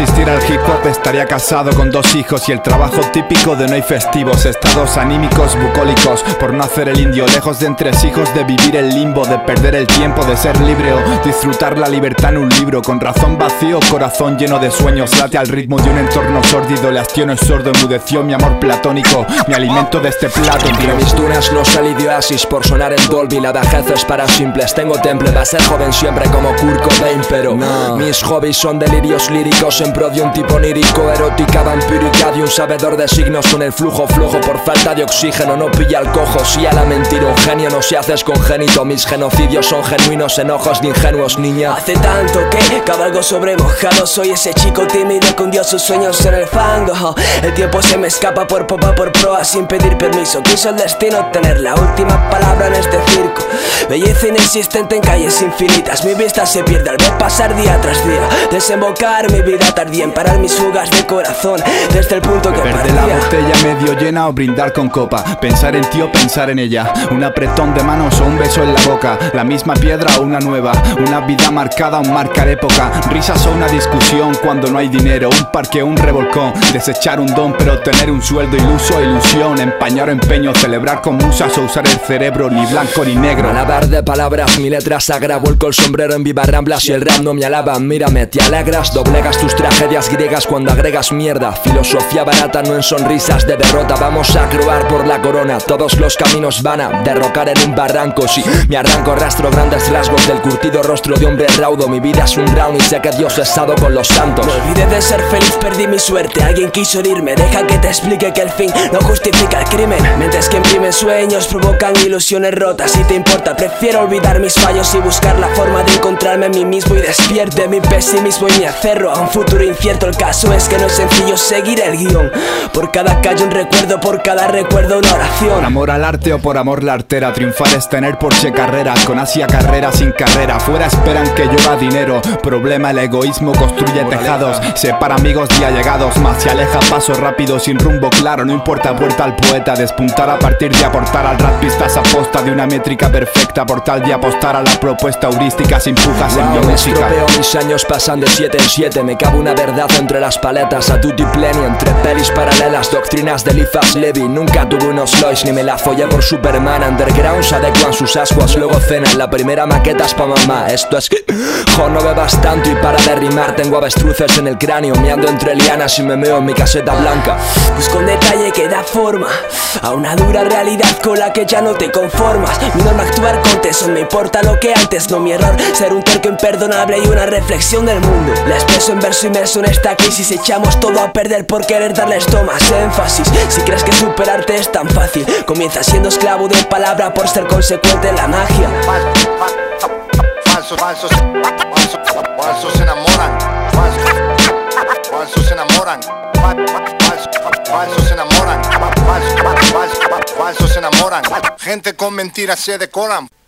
existiera el hip hop estaría casado con 2 hijos y el trabajo típico de no hay festivos, estados anímicos bucólicos por no hacer el indio, lejos de entresijos, de vivir el limbo, de perder el tiempo, de ser libre o disfrutar la libertad en un libro, con razón vacío, corazón lleno de sueños, late al ritmo de un entorno sórdido, el hastío es sordo, enmudeció mi amor platónico, mi alimento de este plato. Entre mis dunas no salí de oasis por sonar en Dolby, la vejez es para simples, tengo temple, va a ser joven siempre como Kurt Cobain, pero no. Mis hobbies son delirios líricos en pro de un tipo lírico, erótica vampírica de un sabedor de signos con el flujo flojo por falta de oxígeno, no pilla el cojo, si a la mentira un genio no se haces congénito, mis genocidios son genuinos enojos de ingenuos, niña. Hace tanto que cabalgo sobre mojado, soy ese chico tímido que hundió sus sueños en el fango. El tiempo se me escapa por popa por proa sin pedir permiso, quiso el destino tener la última palabra en este circo. Belleza inexistente en calles infinitas, mi vista se pierde al ver pasar día tras día, desembocar mi vida tardía en parar mis fugas de corazón desde el punto que partía. La botella medio llena o brindar con copa, pensar en ti o pensar en ella, un apretón de manos o un beso en la boca, la misma piedra o una nueva, una vida marcada o marcar época, risas o una discusión cuando no hay dinero, un parque o un revolcón, desechar un don pero tener un sueldo iluso, ilusión, empañar o empeño, celebrar con musas o usar el cerebro, ni blanco ni negro. Malabar de palabras, mi letra sagra, vuelco el sombrero en viva ramblas y el rap no me alaba, mírame, te alegras, doblegas tus tragedias griegas cuando agregas mierda, filosofía barata no en sonrisas de derrota, vamos a croar por la corona, todos los caminos van a derrocar en un barranco, si me arranco rastro grandes rasgos del curtido rostro de hombre raudo, mi vida es un round y sé que Dios ha estado con los santos. Me olvidé de ser feliz, perdí mi suerte, alguien quiso herirme, deja que te explique que el fin no justifica el crimen, mentes que imprimen sueños provocan ilusiones rotas, si te importa prefiero olvidar mis fallos y buscar la forma de encontrarme en mí mismo y despierte mi pesimismo y me aferro a un futuro incierto, el caso es que no es sencillo seguir el guión, por cada calle un recuerdo, por cada recuerdo una oración. Por amor al arte o por amor la artera, triunfar es tener Porsche carreras, con Asia carrera sin carrera, fuera esperan que llueva dinero, problema el egoísmo construye tejados, separa amigos y allegados, más se aleja paso rápido sin rumbo claro, no importa puerta al poeta, despuntar a partir de aportar al rap pistas a posta de una métrica perfecta, por tal de apostar a la propuesta heurística sin pujas en mi música. Estropeo mis años pasan de 7 en 7, me cabe una verdad entre las paletas, a tutti pleni, entre pelis paralelas, doctrinas de Eliphas Levi, nunca tuve unos Lois ni me la follé por Superman, undergrounds adecuan sus ascuas, luego cenan, la primera maqueta es pa' mamá, esto es que, jo, no bebas tanto y para de rimar, tengo avestruces en el cráneo, me ando entre lianas y me meo en mi caseta blanca. Busco un detalle que da forma a una dura realidad con la que ya no te conformas, mi norma actuar con tesón, me importa lo que antes, no mi error, ser un terco imperdonable y una reflexión del mundo, la expreso en verso inmerso en esta crisis, echamos todo a perder por querer darles más énfasis, si crees que superarte es tan fácil, comienza siendo esclavo de palabra por ser consecuente en la magia. Falsos se enamoran, falsos se enamoran, falsos se enamoran, falsos se enamoran, gente con mentiras se decoran.